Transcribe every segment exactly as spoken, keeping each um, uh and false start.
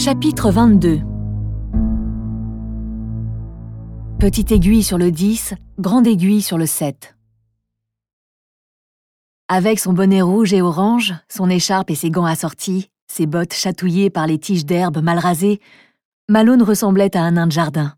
Chapitre vingt-deux. Petite aiguille sur le dix, grande aiguille sur le sept. Avec son bonnet rouge et orange, son écharpe et ses gants assortis, ses bottes chatouillées par les tiges d'herbe mal rasées, Malone ressemblait à un nain de jardin.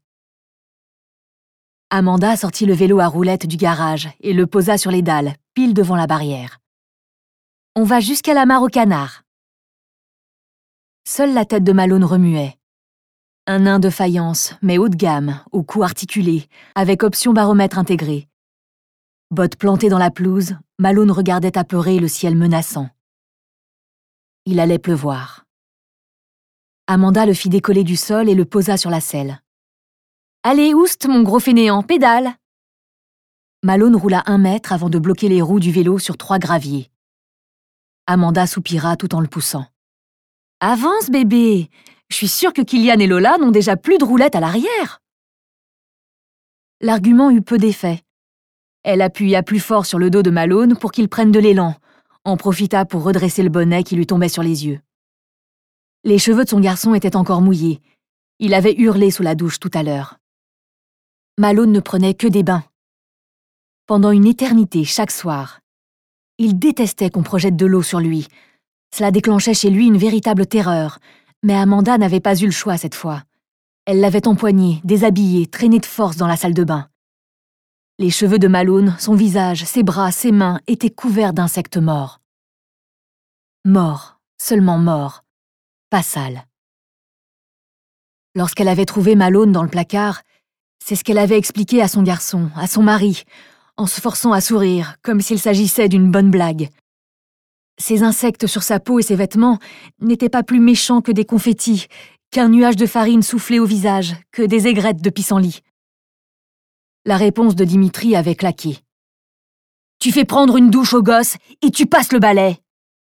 Amanda sortit le vélo à roulettes du garage et le posa sur les dalles, pile devant la barrière. « On va jusqu'à la mare au canard. » Seule la tête de Malone remuait. Un nain de faïence, mais haut de gamme, au cou articulé, avec option baromètre intégré. Bottes plantées dans la pelouse, Malone regardait apeuré le ciel menaçant. Il allait pleuvoir. Amanda le fit décoller du sol et le posa sur la selle. « Allez, oust, mon gros fainéant, pédale !» Malone roula un mètre avant de bloquer les roues du vélo sur trois graviers. Amanda soupira tout en le poussant. « Avance, bébé! Je suis sûre que Kylian et Lola n'ont déjà plus de roulettes à l'arrière. » L'argument eut peu d'effet. Elle appuya plus fort sur le dos de Malone pour qu'il prenne de l'élan, en profita pour redresser le bonnet qui lui tombait sur les yeux. Les cheveux de son garçon étaient encore mouillés. Il avait hurlé sous la douche tout à l'heure. Malone ne prenait que des bains. Pendant une éternité, chaque soir. Il détestait qu'on projette de l'eau sur lui. Cela déclenchait chez lui une véritable terreur. Mais Amanda n'avait pas eu le choix cette fois. Elle l'avait empoigné, déshabillé, traîné de force dans la salle de bain. Les cheveux de Malone, son visage, ses bras, ses mains étaient couverts d'insectes morts. Morts, seulement morts, pas sales. Lorsqu'elle avait trouvé Malone dans le placard, c'est ce qu'elle avait expliqué à son garçon, à son mari, en se forçant à sourire, comme s'il s'agissait d'une bonne blague. Ces insectes sur sa peau et ses vêtements n'étaient pas plus méchants que des confettis, qu'un nuage de farine soufflé au visage, que des aigrettes de pissenlit. La réponse de Dimitri avait claqué. « Tu fais prendre une douche au gosse et tu passes le balai !»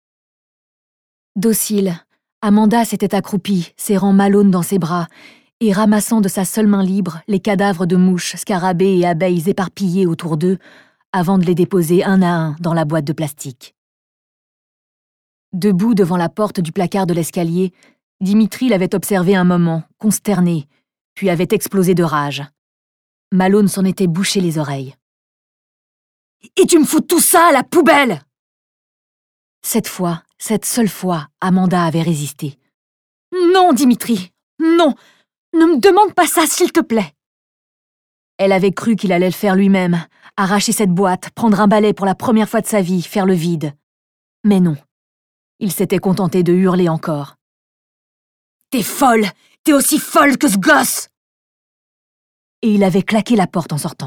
Docile, Amanda s'était accroupie, serrant Malone dans ses bras et ramassant de sa seule main libre les cadavres de mouches, scarabées et abeilles éparpillés autour d'eux avant de les déposer un à un dans la boîte de plastique. Debout devant la porte du placard de l'escalier, Dimitri l'avait observé un moment, consterné, puis avait explosé de rage. Malone s'en était bouché les oreilles. « Et tu me fous tout ça à la poubelle !» Cette fois, cette seule fois, Amanda avait résisté. « Non, Dimitri, non, ne me demande pas ça, s'il te plaît !» Elle avait cru qu'il allait le faire lui-même, arracher cette boîte, prendre un balai pour la première fois de sa vie, faire le vide. Mais non. Il s'était contenté de hurler encore. « T'es folle! T'es aussi folle que ce gosse !» Et il avait claqué la porte en sortant.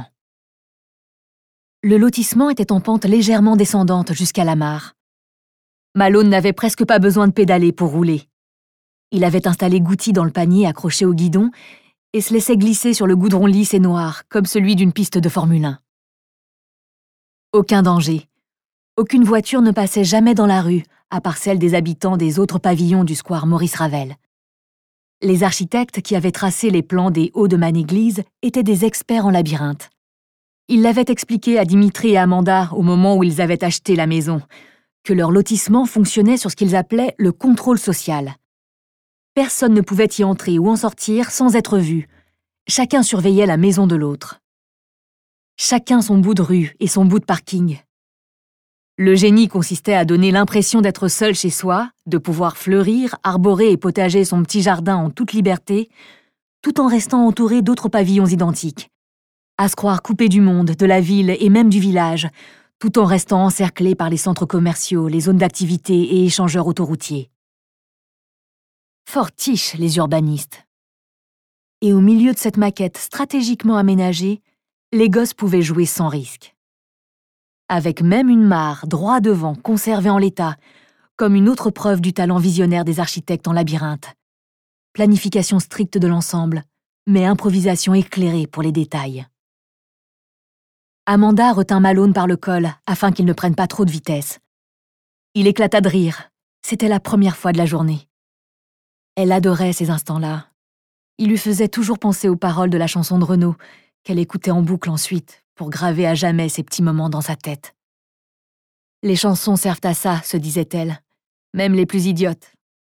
Le lotissement était en pente légèrement descendante jusqu'à la mare. Malone n'avait presque pas besoin de pédaler pour rouler. Il avait installé Goutti dans le panier accroché au guidon et se laissait glisser sur le goudron lisse et noir, comme celui d'une piste de Formule un. Aucun danger. Aucune voiture ne passait jamais dans la rue, à part celle des habitants des autres pavillons du square Maurice Ravel. Les architectes qui avaient tracé les plans des hauts de Manéglise étaient des experts en labyrinthe. Ils l'avaient expliqué à Dimitri et Amanda au moment où ils avaient acheté la maison, que leur lotissement fonctionnait sur ce qu'ils appelaient le contrôle social. Personne ne pouvait y entrer ou en sortir sans être vu. Chacun surveillait la maison de l'autre. Chacun son bout de rue et son bout de parking. Le génie consistait à donner l'impression d'être seul chez soi, de pouvoir fleurir, arborer et potager son petit jardin en toute liberté, tout en restant entouré d'autres pavillons identiques. À se croire coupé du monde, de la ville et même du village, tout en restant encerclé par les centres commerciaux, les zones d'activité et échangeurs autoroutiers. Fortiche, les urbanistes. Et au milieu de cette maquette stratégiquement aménagée, les gosses pouvaient jouer sans risque. Avec même une mare droit devant conservée en l'état, comme une autre preuve du talent visionnaire des architectes en labyrinthe. Planification stricte de l'ensemble, mais improvisation éclairée pour les détails. Amanda retint Malone par le col afin qu'il ne prenne pas trop de vitesse. Il éclata de rire. C'était la première fois de la journée. Elle adorait ces instants-là. Il lui faisait toujours penser aux paroles de la chanson de Renaud, qu'elle écoutait en boucle ensuite, pour graver à jamais ces petits moments dans sa tête. Les chansons servent à ça, se disait-elle, même les plus idiotes.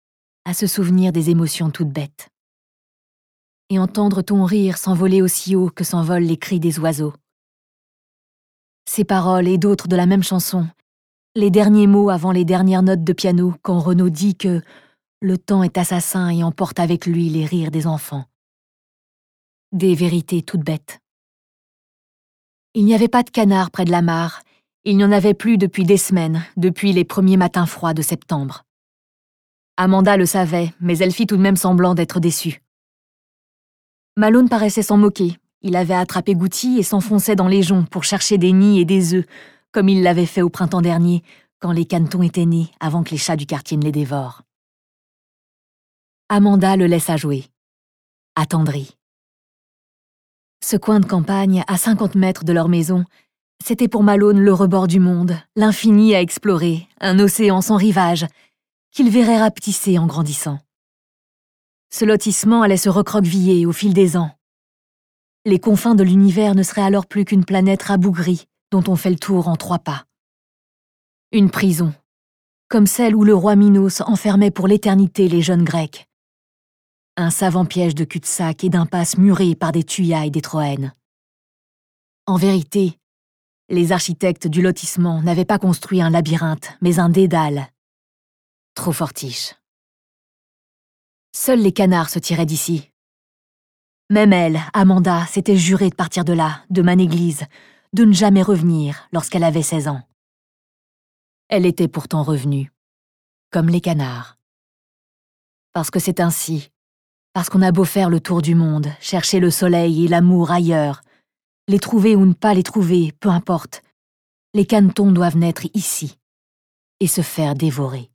à se souvenir des émotions toutes bêtes. Et entendre ton rire s'envoler aussi haut que s'envolent les cris des oiseaux. Ces paroles et d'autres de la même chanson, les derniers mots avant les dernières notes de piano quand Renaud dit que le temps est assassin et emporte avec lui les rires des enfants. Des vérités toutes bêtes. Il n'y avait pas de canard près de la mare, il n'y en avait plus depuis des semaines, depuis les premiers matins froids de septembre. Amanda le savait, mais elle fit tout de même semblant d'être déçue. Malone paraissait s'en moquer. Il avait attrapé Goutti et s'enfonçait dans les joncs pour chercher des nids et des œufs, comme il l'avait fait au printemps dernier, quand les canetons étaient nés avant que les chats du quartier ne les dévorent. Amanda le laissa jouer, attendrie. Ce coin de campagne, à cinquante mètres de leur maison, c'était pour Malone le rebord du monde, l'infini à explorer, un océan sans rivage, qu'il verrait rapetisser en grandissant. Ce lotissement allait se recroqueviller au fil des ans. Les confins de l'univers ne seraient alors plus qu'une planète rabougrie dont on fait le tour en trois pas. Une prison, comme celle où le roi Minos enfermait pour l'éternité les jeunes Grecs. Un savant piège de cul-de-sac et d'impasses murées par des tuyas et des troènes. En vérité, les architectes du lotissement n'avaient pas construit un labyrinthe, mais un dédale. Trop fortiche. Seuls les canards se tiraient d'ici. Même elle, Amanda, s'était jurée de partir de là, de Manéglise, de ne jamais revenir lorsqu'elle avait seize ans. Elle était pourtant revenue, comme les canards. Parce que c'est ainsi, parce qu'on a beau faire le tour du monde, chercher le soleil et l'amour ailleurs, les trouver ou ne pas les trouver, peu importe, les canetons doivent naître ici et se faire dévorer.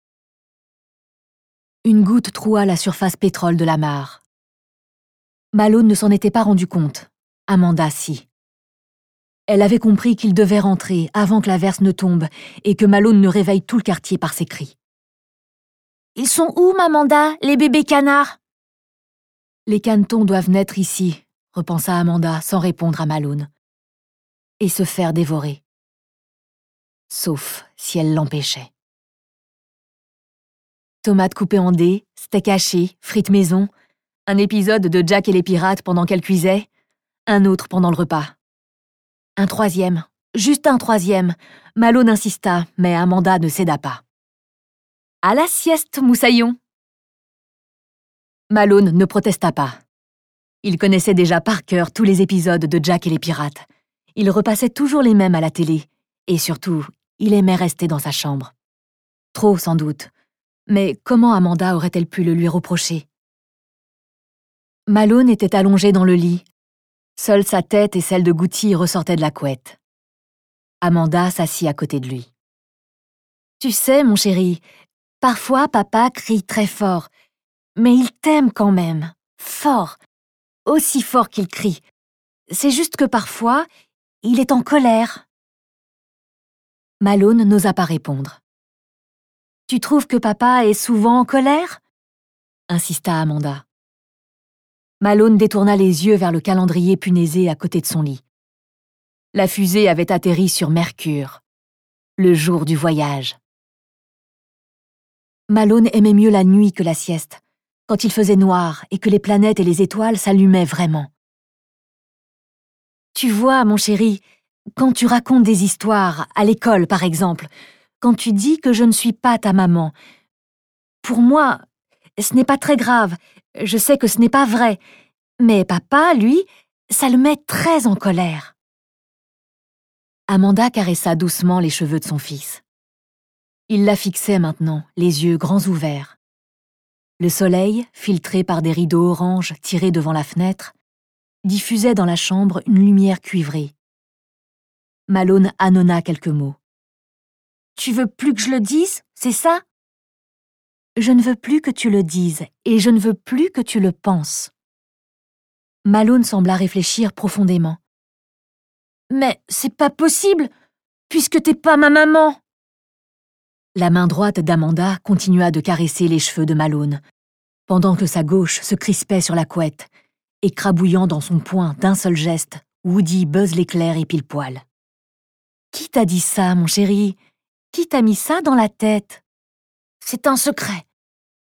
Une goutte troua la surface pétrole de la mare. Malone ne s'en était pas rendu compte, Amanda si. Elle avait compris qu'il devait rentrer avant que l'averse ne tombe et que Malone ne réveille tout le quartier par ses cris. « Ils sont où, Mamanda, les bébés canards ?» « Les canetons doivent naître ici, » repensa Amanda sans répondre à Malone, « et se faire dévorer. Sauf si elle l'empêchait. Tomates coupées en dés, steak haché, frites maison, un épisode de Jack et les pirates pendant qu'elle cuisait, un autre pendant le repas. Un troisième, juste un troisième, Malone insista, mais Amanda ne céda pas. « À la sieste, moussaillon !» Malone ne protesta pas. Il connaissait déjà par cœur tous les épisodes de Jack et les pirates. Il repassait toujours les mêmes à la télé, et surtout, il aimait rester dans sa chambre. Trop, sans doute. Mais comment Amanda aurait-elle pu le lui reprocher? Malone était allongé dans le lit. Seule sa tête et celle de Goutti ressortaient de la couette. Amanda s'assit à côté de lui. « Tu sais, mon chéri, parfois papa crie très fort, mais il t'aime quand même, fort, aussi fort qu'il crie. C'est juste que parfois, il est en colère. » Malone n'osa pas répondre. « Tu trouves que papa est souvent en colère ?» insista Amanda. Malone détourna les yeux vers le calendrier punaisé à côté de son lit. La fusée avait atterri sur Mercure, le jour du voyage. Malone aimait mieux la nuit que la sieste, quand il faisait noir et que les planètes et les étoiles s'allumaient vraiment. Tu vois, mon chéri, quand tu racontes des histoires, à l'école par exemple, quand tu dis que je ne suis pas ta maman, pour moi, ce n'est pas très grave, je sais que ce n'est pas vrai, mais papa, lui, ça le met très en colère. Amanda caressa doucement les cheveux de son fils. Il la fixait maintenant, les yeux grands ouverts. Le soleil, filtré par des rideaux orange tirés devant la fenêtre, diffusait dans la chambre une lumière cuivrée. Malone ânonna quelques mots. « Tu veux plus que je le dise, c'est ça ?»« Je ne veux plus que tu le dises, et je ne veux plus que tu le penses. » Malone sembla réfléchir profondément. « Mais c'est pas possible, puisque t'es pas ma maman !» La main droite d'Amanda continua de caresser les cheveux de Malone, pendant que sa gauche se crispait sur la couette, écrabouillant dans son poing d'un seul geste Woody, Buzz l'éclair et Pile-Poil. « Qui t'a dit ça, mon chéri? Qui t'a mis ça dans la tête? C'est un secret.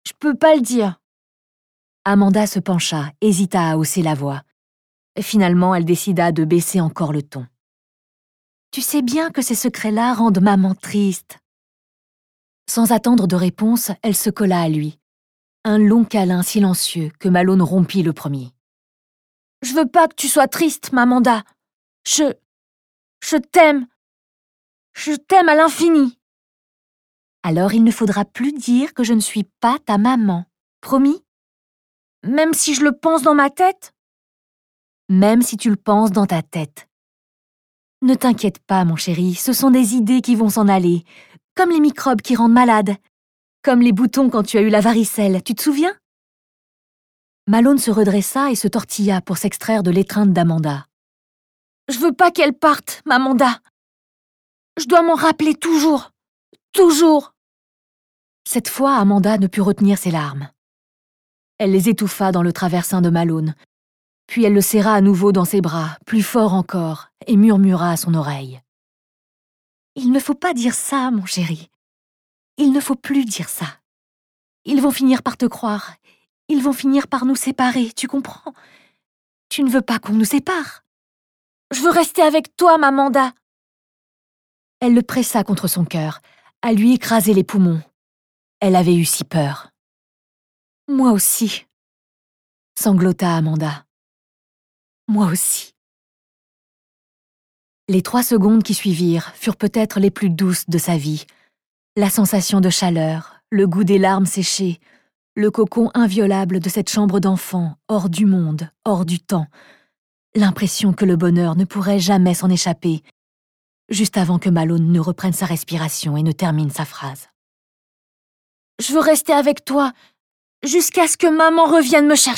Je peux pas le dire. Amanda se pencha, hésita à hausser la voix. Finalement, elle décida de baisser encore le ton. Tu sais bien que ces secrets-là rendent maman triste. Sans attendre de réponse, elle se colla à lui. Un long câlin silencieux que Malone rompit le premier. Je veux pas que tu sois triste, Mamanda. Je... Je t'aime. Je t'aime à l'infini. Alors il ne faudra plus dire que je ne suis pas ta maman. Promis? Même si je le pense dans ma tête? Même si tu le penses dans ta tête. Ne t'inquiète pas, mon chéri, ce sont des idées qui vont s'en aller, comme les microbes qui rendent malade, comme les boutons quand tu as eu la varicelle, tu te souviens? Malone se redressa et se tortilla pour s'extraire de l'étreinte d'Amanda. Je veux pas qu'elle parte, Mamanda. Je dois m'en rappeler toujours. Toujours. Cette fois, Amanda ne put retenir ses larmes. Elle les étouffa dans le traversin de Malone, puis elle le serra à nouveau dans ses bras, plus fort encore, et murmura à son oreille. « Il ne faut pas dire ça, mon chéri. Il ne faut plus dire ça. Ils vont finir par te croire. Ils vont finir par nous séparer, tu comprends? Tu ne veux pas qu'on nous sépare. Je veux rester avec toi, Mamanda. » Elle le pressa contre son cœur, à lui écraser les poumons. Elle avait eu si peur. « Moi aussi, » sanglota Amanda. « Moi aussi. » Les trois secondes qui suivirent furent peut-être les plus douces de sa vie. La sensation de chaleur, le goût des larmes séchées, le cocon inviolable de cette chambre d'enfant, hors du monde, hors du temps, l'impression que le bonheur ne pourrait jamais s'en échapper, juste avant que Malone ne reprenne sa respiration et ne termine sa phrase. « Je veux rester avec toi, jusqu'à ce que maman revienne me chercher. »